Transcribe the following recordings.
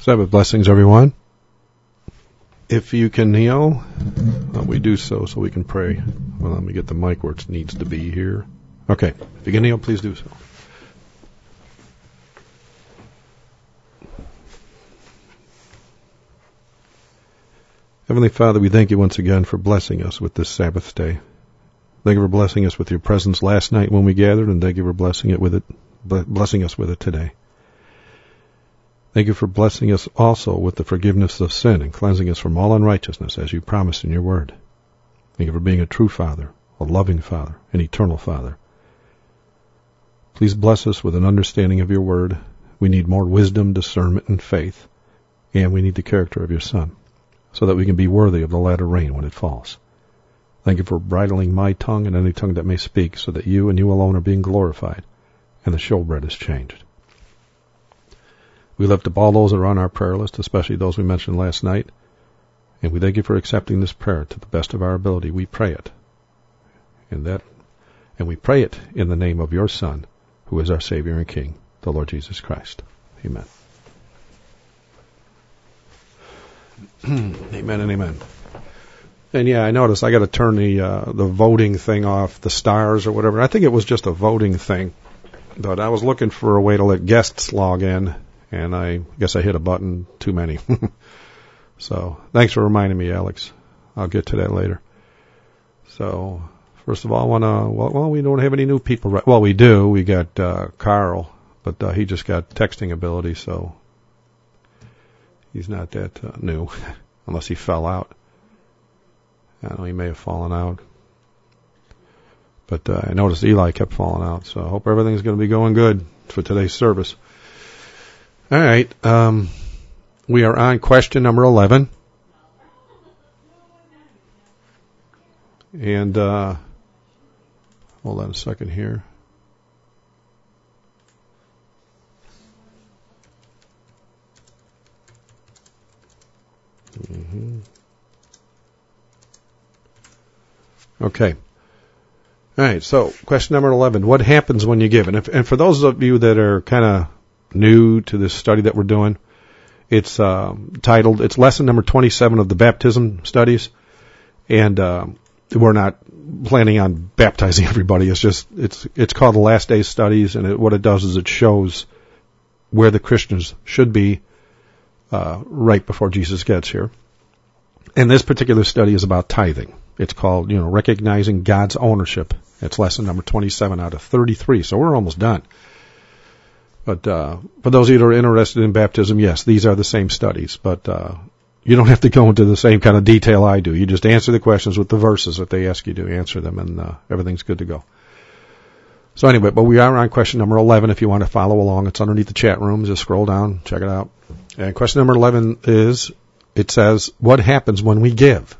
Sabbath blessings, everyone. If you can kneel, we do so we can pray. Well, let me get the mic where it needs to be here. Okay, if you can kneel, please do so. Heavenly Father, we thank you once again for blessing us with this Sabbath day. Thank you for blessing us with your presence last night when we gathered, and thank you for blessing us with it today. Thank you for blessing us also with the forgiveness of sin and cleansing us from all unrighteousness, as you promised in your word. Thank you for being a true Father, a loving Father, an eternal Father. Please bless us with an understanding of your word. We need more wisdom, discernment, and faith, and we need the character of your Son, so that we can be worthy of the latter rain when it falls. Thank you for bridling my tongue and any tongue that may speak, so that you and you alone are being glorified, and the showbread is changed. We lift up all those that are on our prayer list, especially those we mentioned last night, and we thank you for accepting this prayer to the best of our ability. We pray it, and we pray it in the name of your Son, who is our Savior and King, the Lord Jesus Christ. Amen. Amen and amen. And yeah, I noticed I got to turn the voting thing off, the stars or whatever. I think it was just a voting thing, but I was looking for a way to let guests log in, and I guess I hit a button too many. So thanks for reminding me, Alex. I'll get to that later. So first of all, I want to, we don't have any new people. Right? Well, we do. We got Carl, but he just got texting ability, so he's not that new, unless he fell out. I know he may have fallen out. But I noticed Eli kept falling out, so I hope everything's going to be going good for today's service. All right. We are on question number 11. And hold on a second here. Okay. All right, so question number 11. What happens when you give? And for those of you that are kind of new to this study that we're doing, it's titled, it's lesson number 27 of the baptism studies. And we're not planning on baptizing everybody. It's just, it's called the Last Days Studies, and what it does is it shows where the Christians should be right before Jesus gets here. And this particular study is about tithing. It's called, recognizing God's ownership. It's lesson number 27 out of 33, so we're almost done. But for those of you that are interested in baptism, yes, these are the same studies, but you don't have to go into the same kind of detail I do. You just answer the questions with the verses that they ask you to answer them, and everything's good to go. So anyway, but we are on question number 11 if you want to follow along. It's underneath the chat room. Just scroll down, check it out. And question number 11 it says, what happens when we give?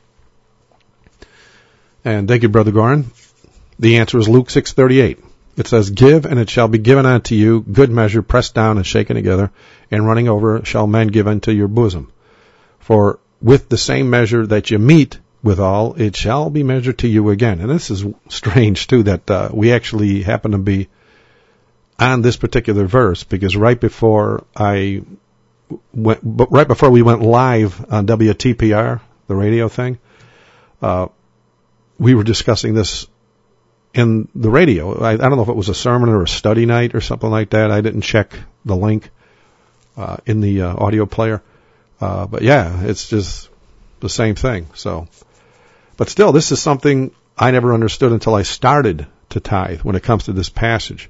And thank you, Brother Gorin. The answer is Luke 6:38. It says, give, and it shall be given unto you, good measure, pressed down and shaken together, and running over shall men give unto your bosom. For with the same measure that you meet withal, it shall be measured to you again. And this is strange, too, that we actually happen to be on this particular verse, because right before we went live on WTPR, the radio thing, we were discussing this in the radio. I don't know if it was a sermon or a study night or something like that. I didn't check the link in the audio player. But yeah, it's just the same thing. So, but still, this is something I never understood until I started to tithe when it comes to this passage.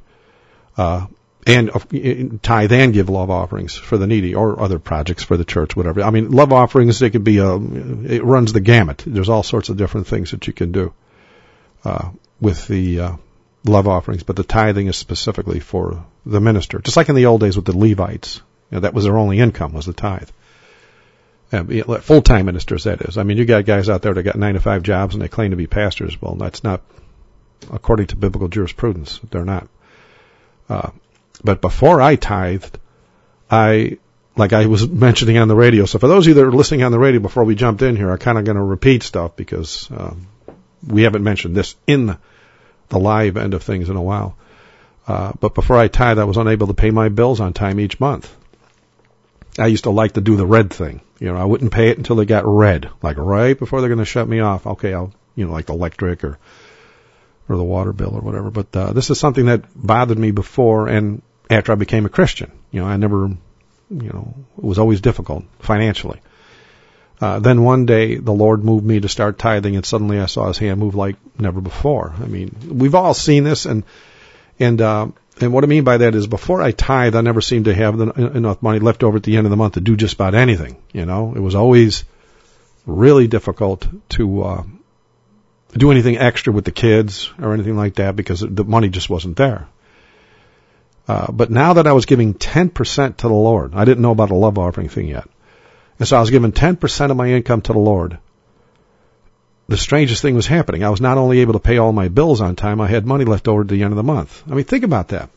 And tithe and give love offerings for the needy or other projects for the church, whatever. I mean, love offerings, they could be, it runs the gamut. There's all sorts of different things that you can do with the love offerings, but the tithing is specifically for the minister. Just like in the old days with the Levites. That was their only income, was the tithe. Full-time ministers, that is. I mean, you got guys out there that got 9-to-5 jobs and they claim to be pastors. Well, that's not, according to biblical jurisprudence, they're not. But before I tithed, like I was mentioning on the radio, so for those of you that are listening on the radio before we jumped in here, I'm kind of going to repeat stuff because we haven't mentioned this in the live end of things in a while. But before I tithed, I was unable to pay my bills on time each month. I used to like to do the red thing. I wouldn't pay it until they got red, like right before they're going to shut me off. Okay, I'll, like the electric or the water bill or whatever. But this is something that bothered me before and after I became a Christian. I never, it was always difficult financially. Then one day the Lord moved me to start tithing, and suddenly I saw His hand move like never before. I mean, we've all seen this, and what I mean by that is before I tithe, I never seemed to have enough money left over at the end of the month to do just about anything. It was always really difficult to do anything extra with the kids or anything like that because the money just wasn't there. But now that I was giving 10% to the Lord, I didn't know about a love offering thing yet. And so I was giving 10% of my income to the Lord. The strangest thing was happening. I was not only able to pay all my bills on time, I had money left over at the end of the month. I mean, think about that.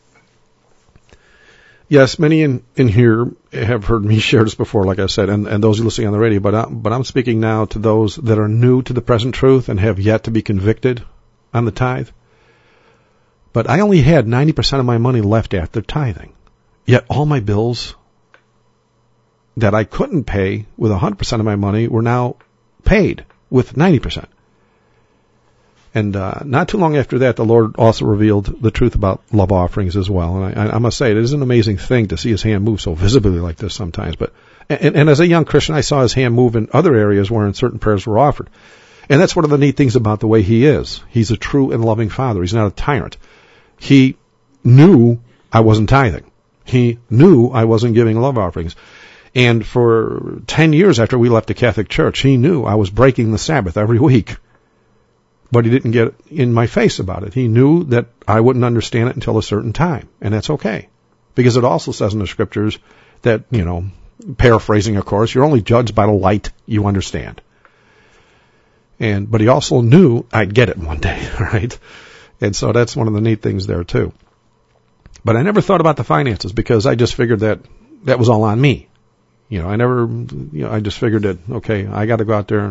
Yes, many in here have heard me share this before, like I said, and those who are listening on the radio, but I'm speaking now to those that are new to the present truth and have yet to be convicted on the tithe. But I only had 90% of my money left after tithing. Yet all my bills that I couldn't pay with 100% of my money were now paid with 90%. And not too long after that, the Lord also revealed the truth about love offerings as well. And I must say, it is an amazing thing to see His hand move so visibly like this sometimes. But and as a young Christian, I saw His hand move in other areas where certain prayers were offered. And that's one of the neat things about the way He is. He's a true and loving Father. He's not a tyrant. He knew I wasn't tithing. He knew I wasn't giving love offerings. And for 10 years after we left the Catholic Church, He knew I was breaking the Sabbath every week. But He didn't get in my face about it. He knew that I wouldn't understand it until a certain time. And that's okay. Because it also says in the Scriptures that, paraphrasing, of course, you're only judged by the light you understand. But He also knew I'd get it one day, right? And so that's one of the neat things there, too. But I never thought about the finances because I just figured that was all on me. I just figured that, okay, I got to go out there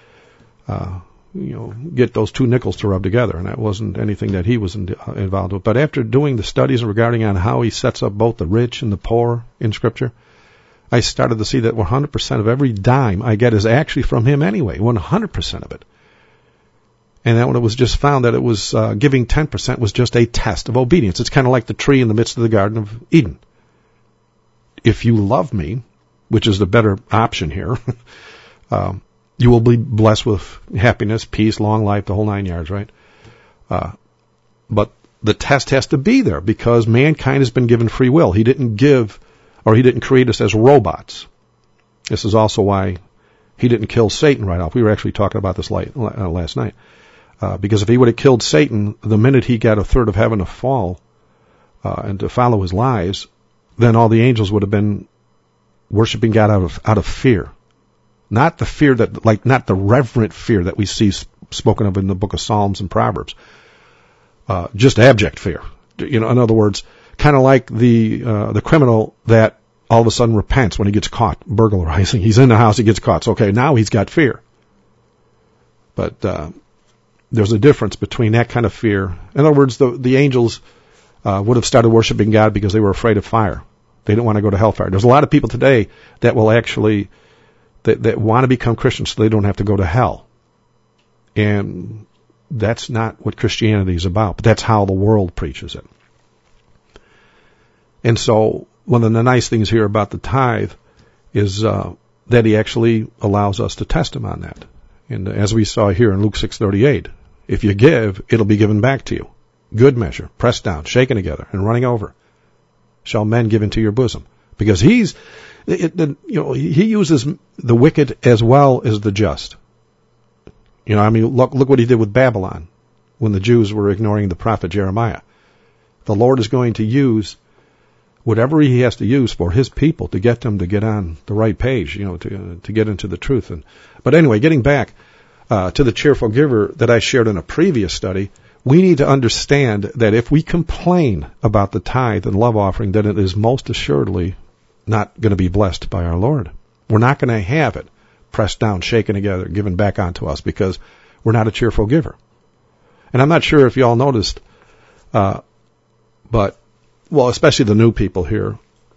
and, get those two nickels to rub together. And that wasn't anything that He was involved with. But after doing the studies regarding on how He sets up both the rich and the poor in Scripture, I started to see that 100% of every dime I get is actually from Him anyway, 100% of it. And that when it was just found that it was giving 10% was just a test of obedience. It's kind of like the tree in the midst of the Garden of Eden. If you love me, which is the better option here, you will be blessed with happiness, peace, long life, the whole 9 yards, right? But the test has to be there because mankind has been given free will. He didn't create us as robots. This is also why He didn't kill Satan right off. We were actually talking about this last night. Because if He would have killed Satan the minute he got a third of heaven to fall and to follow his lies, then all the angels would have been worshiping God out of fear. Not the fear not the reverent fear that we see spoken of in the book of Psalms and Proverbs. Just abject fear. In other words, kind of like the criminal that all of a sudden repents when he gets caught burglarizing. He's in the house, he gets caught. So, okay, now he's got fear. But there's a difference between that kind of fear. In other words, the angels would have started worshiping God because they were afraid of fire. They didn't want to go to hellfire. There's a lot of people today that will actually, that want to become Christians so they don't have to go to hell. And that's not what Christianity is about, but that's how the world preaches it. And so one of the nice things here about the tithe is that He actually allows us to test Him on that. And as we saw here in Luke 6:38, if you give, it'll be given back to you. Good measure, pressed down, shaken together, and running over, shall men give into your bosom. Because He uses the wicked as well as the just. Look what He did with Babylon when the Jews were ignoring the prophet Jeremiah. The Lord is going to use whatever He has to use for His people to get them to get on the right page, to get into the truth. But anyway, getting back to the cheerful giver that I shared in a previous study, we need to understand that if we complain about the tithe and love offering, then it is most assuredly not going to be blessed by our Lord. We're not going to have it pressed down, shaken together, given back onto us because we're not a cheerful giver. And I'm not sure if you all noticed, but especially the new people here,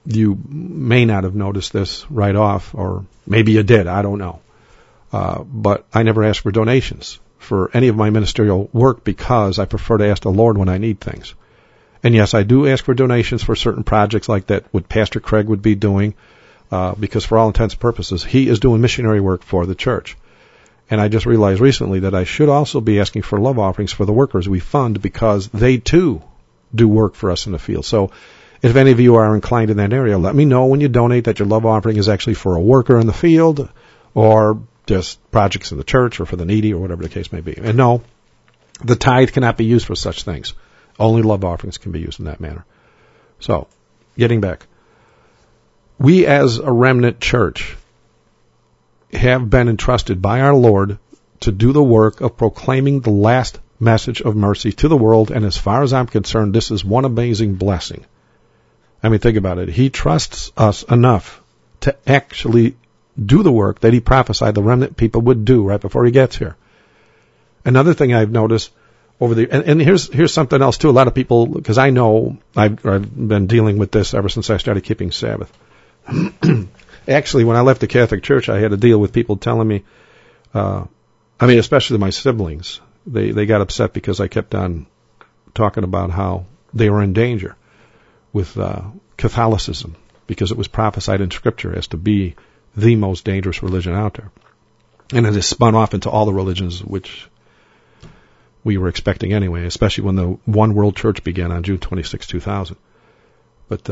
you may not have noticed this right off, or maybe you did, I don't know. But I never ask for donations for any of my ministerial work because I prefer to ask the Lord when I need things. And yes, I do ask for donations for certain projects like that, what Pastor Craig would be doing, because for all intents and purposes, he is doing missionary work for the church. And I just realized recently that I should also be asking for love offerings for the workers we fund because they too do work for us in the field. So if any of you are inclined in that area, let me know when you donate that your love offering is actually for a worker in the field or just projects in the church or for the needy or whatever the case may be. And no, the tithe cannot be used for such things. Only love offerings can be used in that manner. So, getting back. We as a remnant church have been entrusted by our Lord to do the work of proclaiming the last message of mercy to the world, and as far as I'm concerned, this is one amazing blessing. I mean, think about it. He trusts us enough to actually do the work that he prophesied the remnant people would do right before he gets here. Another thing I've noticed over the, and here's something else too. A lot of people, because I know I've been dealing with this ever since I started keeping Sabbath. Actually, when I left the Catholic Church, I had to deal with people telling me, especially my siblings, they got upset because I kept on talking about how they were in danger with Catholicism because it was prophesied in Scripture as to be the most dangerous religion out there. And it has spun off into all the religions which we were expecting anyway, especially when the One World Church began on June 26, 2000. But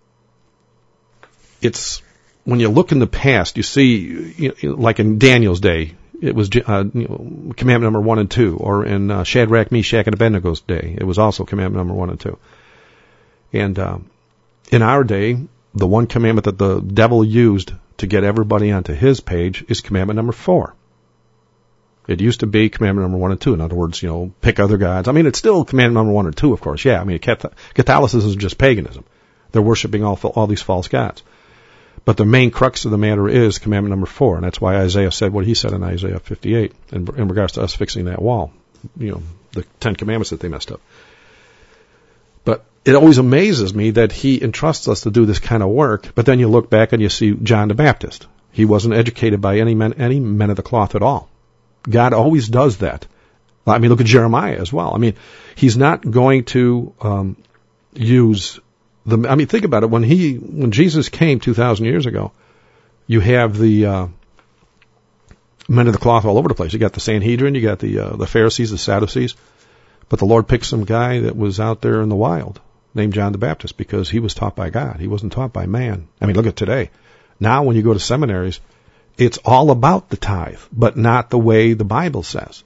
it's, when you look in the past, you see, like in Daniel's day, it was commandment number 1 and 2, or in Shadrach, Meshach, and Abednego's day, it was also commandment number 1 and 2. And in our day, the one commandment that the devil used to get everybody onto his page is commandment number 4. It used to be commandment number 1 and 2. In other words, pick other gods. I mean, it's still commandment number 1 or 2, of course. Yeah, I mean, Catholicism is just paganism. They're worshiping all these false gods. But the main crux of the matter is commandment number 4, and that's why Isaiah said what he said in Isaiah 58 in regards to us fixing that wall. The 10 Commandments that they messed up. But it always amazes me that he entrusts us to do this kind of work, but then you look back and you see John the Baptist. He wasn't educated by any men of the cloth at all. God always does that. I mean, look at Jeremiah as well. I mean, he's not going to use think about it. When Jesus came 2,000 years ago, you have the men of the cloth all over the place. You got the Sanhedrin, you got the Pharisees, the Sadducees, but the Lord picked some guy that was out there in the wild named John the Baptist because he was taught by God. He wasn't taught by man. I mean, look at today. Now, when you go to seminaries, it's all about the tithe, but not the way the Bible says.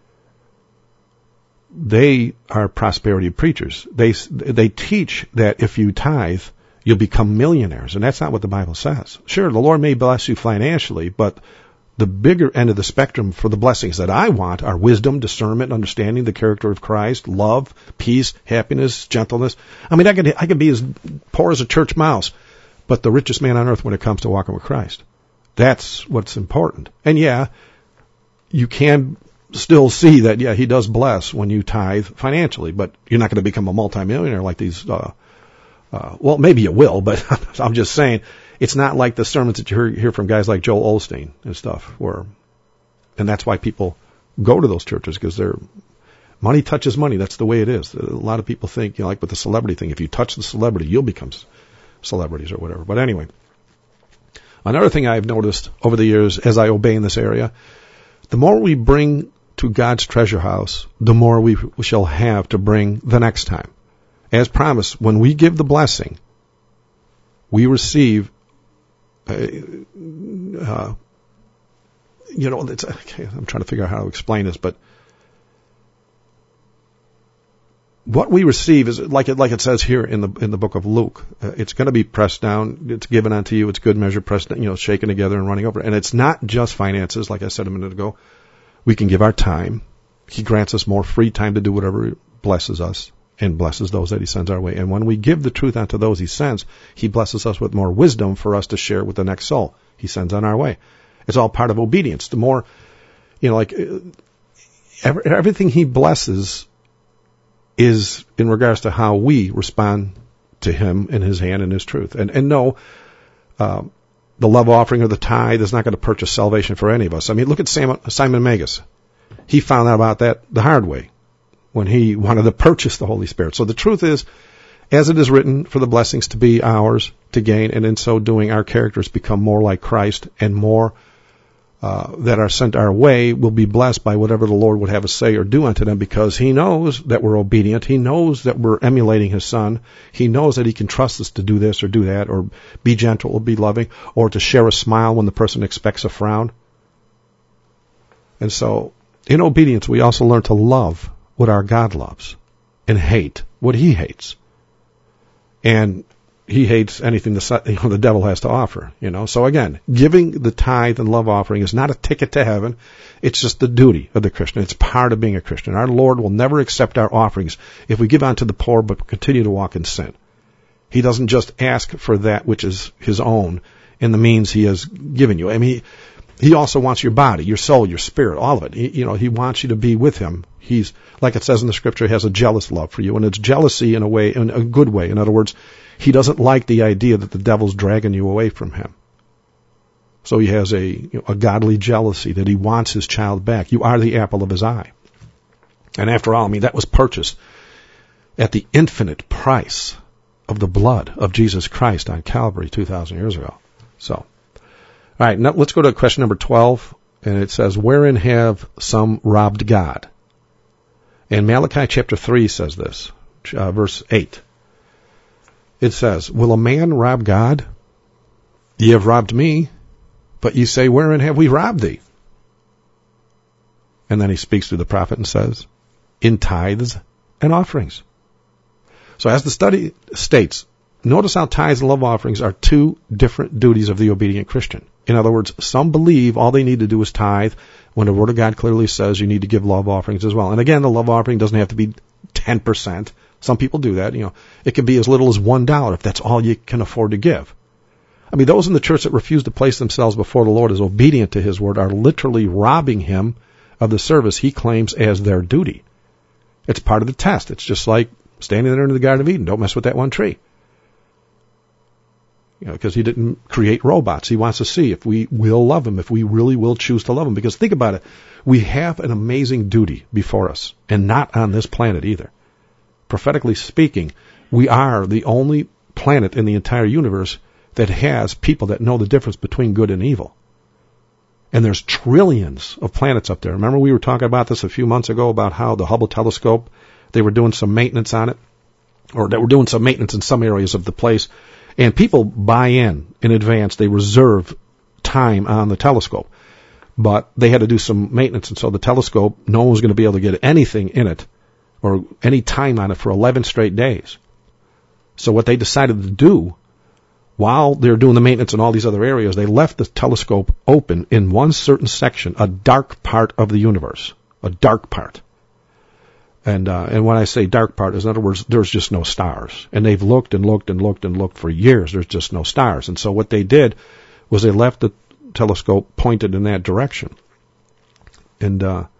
They are prosperity preachers. They teach that if you tithe, you'll become millionaires, and that's not what the Bible says. Sure, the Lord may bless you financially, but the bigger end of the spectrum for the blessings that I want are wisdom, discernment, understanding the character of Christ, love, peace, happiness, gentleness. I mean, I could be as poor as a church mouse, but the richest man on earth when it comes to walking with Christ. That's what's important. And yeah, you can still see that, yeah, he does bless when you tithe financially, but you're not going to become a multimillionaire like these, well, maybe you will, but I'm just saying, it's not like the sermons that you hear from guys like Joel Osteen and stuff, and that's why people go to those churches, because money touches money. That's the way it is. A lot of people think, like with the celebrity thing, if you touch the celebrity, you'll become celebrities or whatever. But anyway, another thing I've noticed over the years as I obey in this area, the more we bring to God's treasure house, the more we shall have to bring the next time. As promised, when we give the blessing, we receive, I'm trying to figure out how to explain this, but what we receive is like it says here in the book of Luke. It's going to be pressed down. It's given unto you. It's good measure, pressed down, shaken together and running over. And it's not just finances, like I said a minute ago. We can give our time. He grants us more free time to do whatever blesses us and blesses those that he sends our way. And when we give the truth unto those he sends, he blesses us with more wisdom for us to share with the next soul he sends on our way. It's all part of obedience. The more, everything he blesses is in regards to how we respond to him in his hand and his truth. And no, the love offering or the tithe is not going to purchase salvation for any of us. I mean, look at Simon Magus. He found out about that the hard way when he wanted to purchase the Holy Spirit. So the truth is, as it is written, for the blessings to be ours to gain, and in so doing our characters become more like Christ, and more that are sent our way will be blessed by whatever the Lord would have us say or do unto them, because he knows that we're obedient. He knows that we're emulating his Son. He knows that he can trust us to do this or do that, or be gentle or be loving, or to share a smile when the person expects a frown. And so, in obedience, we also learn to love what our God loves and hate what he hates. And he hates anything the devil has to offer, So again, giving the tithe and love offering is not a ticket to heaven. It's just the duty of the Christian. It's part of being a Christian. Our Lord will never accept our offerings if we give unto the poor but continue to walk in sin. He doesn't just ask for that which is his own in the means he has given you. I mean, he also wants your body, your soul, your spirit, all of it. He wants you to be with him. He's, like it says in the scripture, he has a jealous love for you, and it's jealousy in a good way. In other words, he doesn't like the idea that the devil's dragging you away from him. So he has a godly jealousy that he wants his child back. You are the apple of his eye. And after all, that was purchased at the infinite price of the blood of Jesus Christ on Calvary 2,000 years ago. So, all right, now let's go to question number 12, and it says, wherein have some robbed God? And Malachi chapter 3 says this, verse 8. It says, will a man rob God? Ye have robbed me, but ye say, wherein have we robbed thee? And then he speaks to the prophet and says, in tithes and offerings. So as the study states, notice how tithes and love offerings are two different duties of the obedient Christian. In other words, some believe all they need to do is tithe, when the Word of God clearly says you need to give love offerings as well. And again, the love offering doesn't have to be 10%. Some people do that. It can be as little as $1 if that's all you can afford to give. I mean, those in the church that refuse to place themselves before the Lord as obedient to his word are literally robbing him of the service he claims as their duty. It's part of the test. It's just like standing there in the Garden of Eden. Don't mess with that one tree. Because he didn't create robots. He wants to see if we will love him, if we really will choose to love him. Because think about it. We have an amazing duty before us, and not on this planet either. Prophetically speaking, we are the only planet in the entire universe that has people that know the difference between good and evil. And there's trillions of planets up there. Remember we were talking about this a few months ago about how the Hubble telescope, they were doing some maintenance on it, or they were doing some maintenance in some areas of the place. And people buy in advance. They reserve time on the telescope. But they had to do some maintenance, and so the telescope, no one was going to be able to get anything in it or any time on it for 11 straight days. So what they decided to do, while they're doing the maintenance in all these other areas, they left the telescope open in one certain section, a dark part of the universe, a dark part. And when I say dark part, in other words, there's just no stars. And they've looked and looked and looked and looked for years. There's just no stars. And so what they did was they left the telescope pointed in that direction and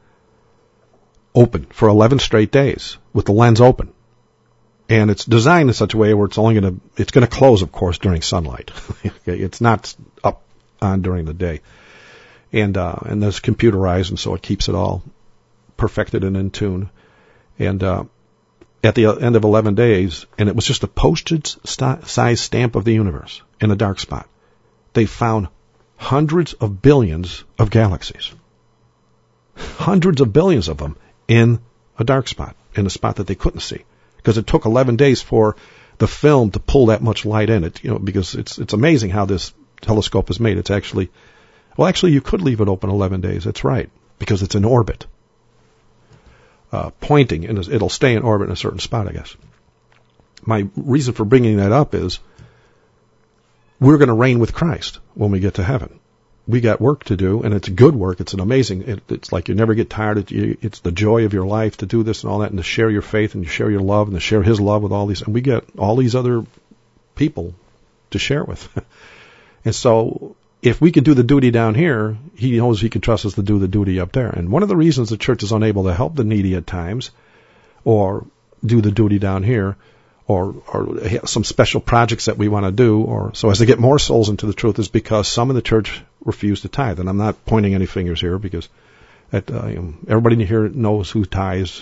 open for 11 straight days with the lens open. And it's designed in such a way where it's going to close, of course, during sunlight. Okay, it's not up on during the day. And that's computerized, and so it keeps it all perfected and in tune. And at the end of 11 days, and it was just a postage-size stamp of the universe in a dark spot, they found hundreds of billions of galaxies. Hundreds of billions of them in a dark spot, in a spot that they couldn't see. Because it took 11 days for the film to pull that much light in it, because it's amazing how this telescope is made. It's actually you could leave it open 11 days. That's right, because it's in orbit. Pointing, and it'll stay in orbit in a certain spot, I guess. My reason for bringing that up is we're going to reign with Christ when we get to heaven. We got work to do, and it's good work. It's an amazing, it's like you never get tired. It's the joy of your life to do this and all that, and to share your faith and to share your love and to share his love with all these. And we get all these other people to share it with. And so if we can do the duty down here, he knows he can trust us to do the duty up there. And one of the reasons the church is unable to help the needy at times or do the duty down here or some special projects that we want to do, or so as to get more souls into the truth, is because some in the church refuse to tithe. And I'm not pointing any fingers here, because everybody here knows who tithes,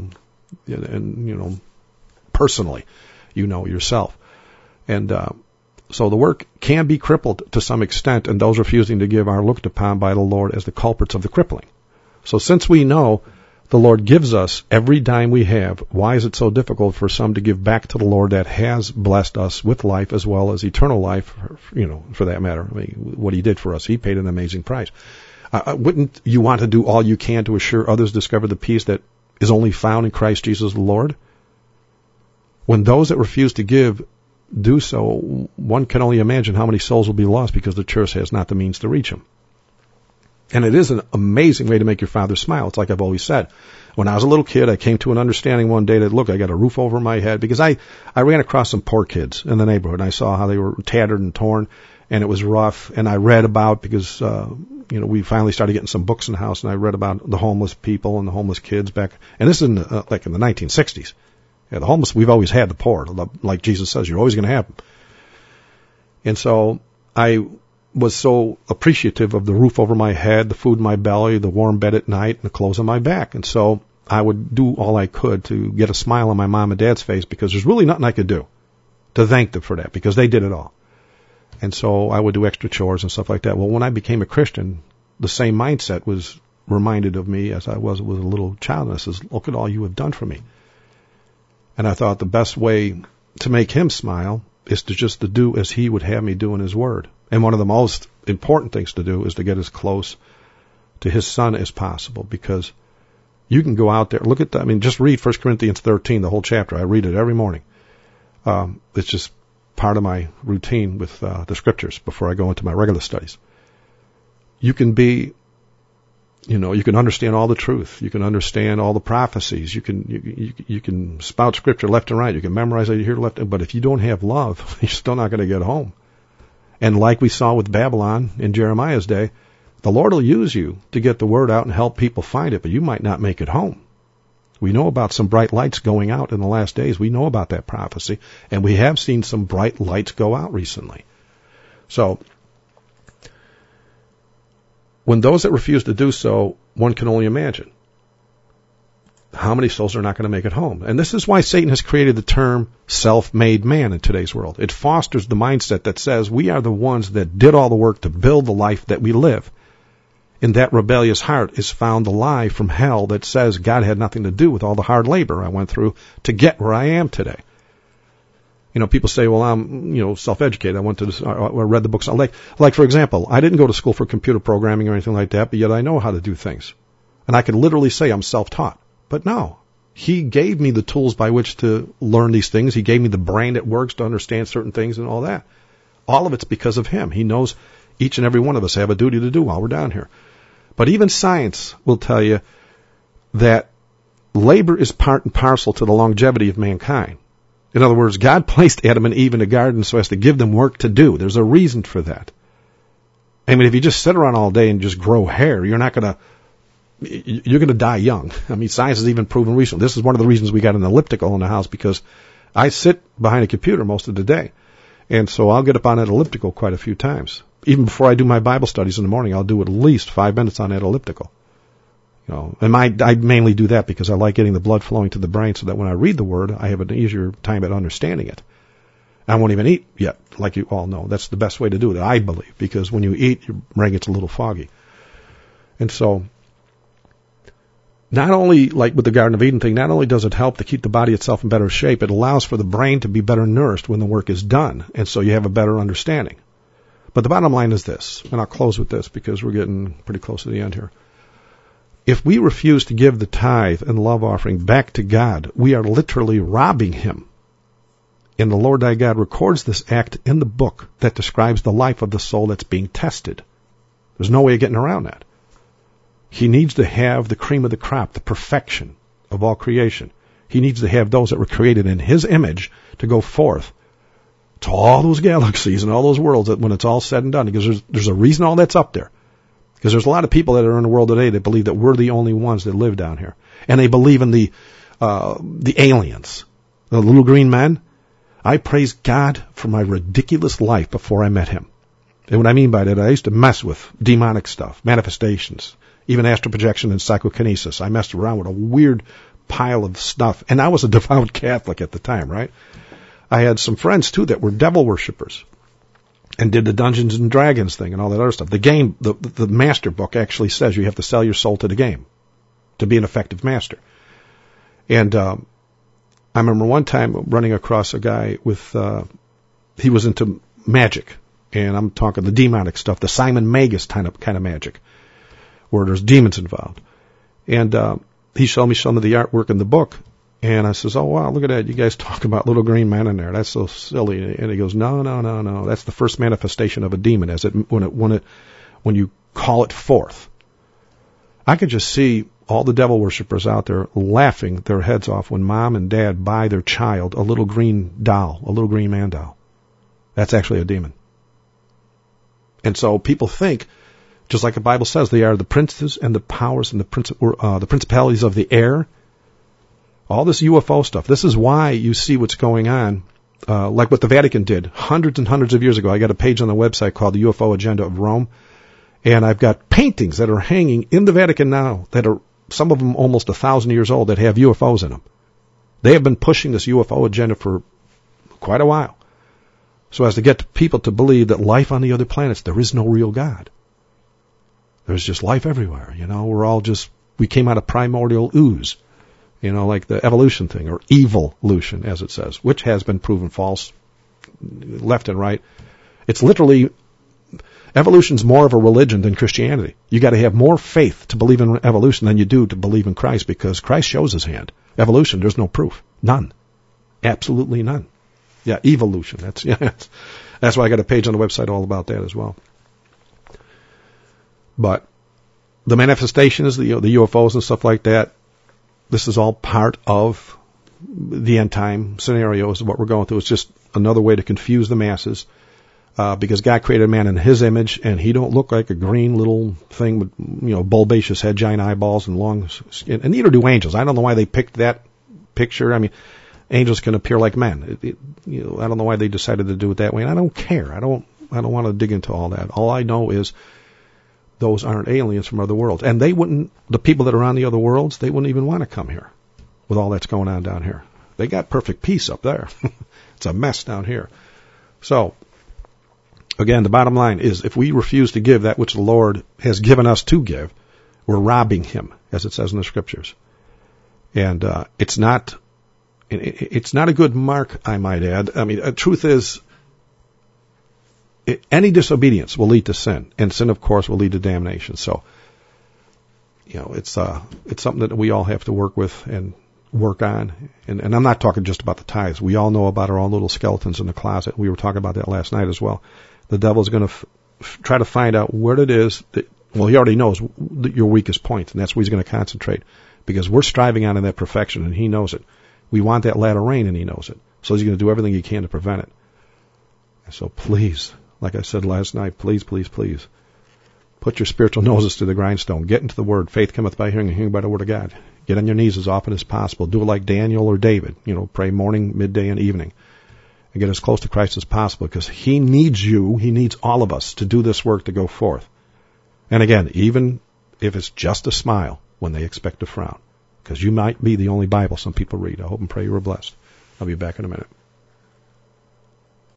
and personally, yourself. And so the work can be crippled to some extent, and those refusing to give are looked upon by the Lord as the culprits of the crippling. So since we know the Lord gives us every dime we have, why is it so difficult for some to give back to the Lord that has blessed us with life as well as eternal life, for that matter? I mean, what he did for us, he paid an amazing price. Wouldn't you want to do all you can to assure others discover the peace that is only found in Christ Jesus the Lord? When those that refuse to give do so, one can only imagine how many souls will be lost because the church has not the means to reach them. And it is an amazing way to make your Father smile. It's like I've always said. When I was a little kid, I came to an understanding one day that, look, I got a roof over my head, because I ran across some poor kids in the neighborhood, and I saw how they were tattered and torn, and it was rough. And I read about, because, we finally started getting some books in the house, and I read about the homeless people and the homeless kids back. And this is in the 1960s. Yeah, the homeless, we've always had the poor. Like Jesus says, you're always going to have them. And so I was so appreciative of the roof over my head, the food in my belly, the warm bed at night, and the clothes on my back. And so I would do all I could to get a smile on my mom and dad's face, because there's really nothing I could do to thank them for that, because they did it all. And so I would do extra chores and stuff like that. Well, when I became a Christian, the same mindset was reminded of me as I was a little child. And I says, look at all you have done for me. And I thought the best way to make him smile is to do as he would have me do in his word. And one of the most important things to do is to get as close to his son as possible, because you can go out there, look at just read 1 Corinthians 13, the whole chapter. I read it every morning. It's just part of my routine with the scriptures before I go into my regular studies. You can be, you can understand all the truth. You can understand all the prophecies. You can spout scripture left and right. You can memorize it here left. But if you don't have love, you're still not going to get home. And like we saw with Babylon in Jeremiah's day, the Lord will use you to get the word out and help people find it, but you might not make it home. We know about some bright lights going out in the last days. We know about that prophecy, and we have seen some bright lights go out recently. So, when those that refuse to do so, one can only imagine how many souls are not going to make it home. And this is why Satan has created the term self-made man in today's world. It fosters the mindset that says we are the ones that did all the work to build the life that we live. In that rebellious heart is found the lie from hell that says God had nothing to do with all the hard labor I went through to get where I am today. People say, well, I'm, self-educated. I went to this, I read the books. Like, for example, I didn't go to school for computer programming or anything like that, but yet I know how to do things. And I could literally say I'm self-taught. But no, he gave me the tools by which to learn these things. He gave me the brain that works to understand certain things and all that. All of it's because of him. He knows each and every one of us have a duty to do while we're down here. But even science will tell you that labor is part and parcel to the longevity of mankind. In other words, God placed Adam and Eve in the garden so as to give them work to do. There's a reason for that. I mean, if you just sit around all day and just grow hair, you're going to die young. I mean, science has even proven recently. This is one of the reasons we got an elliptical in the house, because I sit behind a computer most of the day. And so I'll get up on that elliptical quite a few times. Even before I do my Bible studies in the morning, I'll do at least 5 minutes on that elliptical. And I mainly do that because I like getting the blood flowing to the brain so that when I read the word, I have an easier time at understanding it. I won't even eat yet, like you all know. That's the best way to do it, I believe, because when you eat, your brain gets a little foggy. And so, not only, like with the Garden of Eden thing, not only does it help to keep the body itself in better shape, it allows for the brain to be better nourished when the work is done, and so you have a better understanding. But the bottom line is this, and I'll close with this because we're getting pretty close to the end here. If we refuse to give the tithe and love offering back to God, we are literally robbing him. And the Lord thy God records this act in the book that describes the life of the soul that's being tested. There's no way of getting around that. He needs to have the cream of the crop, the perfection of all creation. He needs to have those that were created in his image to go forth to all those galaxies and all those worlds that when it's all said and done, because there's a reason all that's up there. Because there's a lot of people that are in the world today that believe that we're the only ones that live down here. And they believe in the aliens, the little green men. I praise God for my ridiculous life before I met him. And what I mean by that, I used to mess with demonic stuff, manifestations, even astral projection and psychokinesis. I messed around with a weird pile of stuff. And I was a devout Catholic at the time, right? I had some friends, too, that were devil worshippers and did the Dungeons and Dragons thing and all that other stuff. The game, the master book actually says you have to sell your soul to the game to be an effective master. And I remember one time running across a guy with, he was into magic. And I'm talking the demonic stuff, the Simon Magus kind of magic, where there's demons involved. And he showed me some of the artwork in the book. And I says, oh, wow, look at that. You guys talk about little green men in there. That's so silly. And he goes, no. That's the first manifestation of a demon when you call it forth. I could just see all the devil worshippers out there laughing their heads off when mom and dad buy their child a little green doll, a little green man doll. That's actually a demon. And so people think, just like the Bible says, they are the princes and the powers and the principalities of the air. All this UFO stuff. This is why you see what's going on, like what the Vatican did hundreds and hundreds of years ago. I got a page on the website called the UFO Agenda of Rome, and I've got paintings that are hanging in the Vatican now that are, some of them almost 1,000 years old, that have UFOs in them. They have been pushing this UFO agenda for quite a while, so as to get people to believe that life on the other planets, there is no real God. There's just life everywhere. We came out of primordial ooze, like the evolution thing, or evolution, as it says, which has been proven false left and right. It's literally, evolution's more of a religion than Christianity. You got to have more faith to believe in evolution than you do to believe in Christ, because Christ shows his hand. Evolution, there's no proof. None. Absolutely none. Yeah, evolution. That's why I got a page on the website all about that as well. But the manifestations, the UFOs and stuff like that, this is all part of the end time scenarios of what we're going through. It's just another way to confuse the masses, because God created man in his image, and he don't look like a green little thing with, bulbaceous head, giant eyeballs, and long skin. And neither do angels. I don't know why they picked that picture. I mean, angels can appear like men. I don't know why they decided to do it that way, and I don't care. I don't want to dig into all that. All I know is those aren't aliens from other worlds. And the people that are on the other worlds, they wouldn't even want to come here with all that's going on down here. They got perfect peace up there. It's a mess down here. So, again, the bottom line is, if we refuse to give that which the Lord has given us to give, we're robbing him, as it says in the scriptures. And it's not a good mark, I might add. I mean, the truth is, any disobedience will lead to sin, and sin, of course, will lead to damnation. So, it's something that we all have to work with and work on. And I'm not talking just about the tithes. We all know about our own little skeletons in the closet. We were talking about that last night as well. The devil's going to try to find out what it is that, he already knows your weakest point, and that's where he's going to concentrate, because we're striving on that perfection, and he knows it. We want that latter rain, and he knows it. So he's going to do everything he can to prevent it. And so please, like I said last night, please, please, please, put your spiritual noses to the grindstone. Get into the Word. Faith cometh by hearing, and hearing by the Word of God. Get on your knees as often as possible. Do it like Daniel or David. Pray morning, midday, and evening. And get as close to Christ as possible, because he needs you. He needs all of us to do this work to go forth. And again, even if it's just a smile when they expect a frown, because you might be the only Bible some people read. I hope and pray you are blessed. I'll be back in a minute.